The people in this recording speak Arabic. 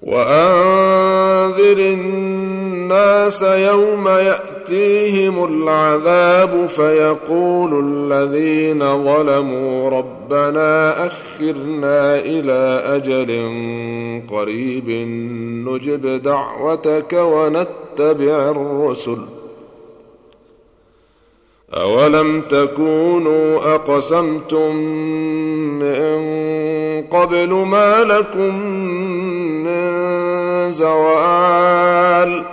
وأنذر الناس يوم يأتيهم العذاب فيقول الذين ظلموا ربنا أخرنا إلى أجل قريب نجب دعوتك ونتبع الرسل أولم تكونوا أقسمتم من قبل ما لكم من زوال